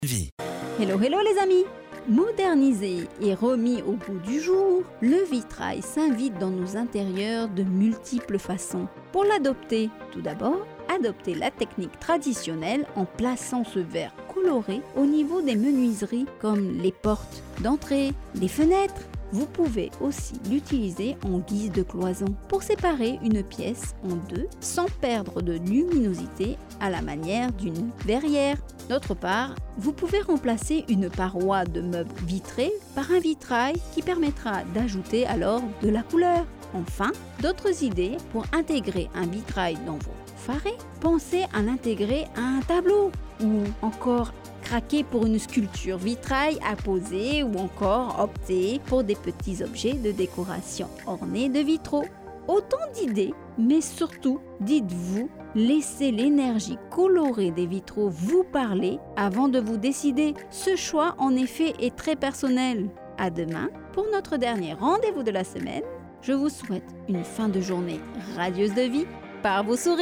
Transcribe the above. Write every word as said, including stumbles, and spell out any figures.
Vie. Hello, hello les amis! Modernisé et remis au goût du jour, le vitrail s'invite dans nos intérieurs de multiples façons. Pour l'adopter, tout d'abord, adoptez la technique traditionnelle en plaçant ce verre coloré au niveau des menuiseries comme les portes d'entrée, les fenêtres. Vous pouvez aussi l'utiliser en guise de cloison pour séparer une pièce en deux sans perdre de luminosité à la manière d'une verrière. D'autre part, vous pouvez remplacer une paroi de meubles vitrés par un vitrail qui permettra d'ajouter alors de la couleur. Enfin, d'autres idées pour intégrer un vitrail dans vos farets. Pensez à l'intégrer à un tableau ou encore craquer pour une sculpture vitrail à poser ou encore opter pour des petits objets de décoration ornés de vitraux. Autant d'idées, mais surtout, dites-vous, laissez l'énergie colorée des vitraux vous parler avant de vous décider. Ce choix, en effet, est très personnel. À demain pour notre dernier rendez-vous de la semaine. Je vous souhaite une fin de journée radieuse de vie par vos sourires.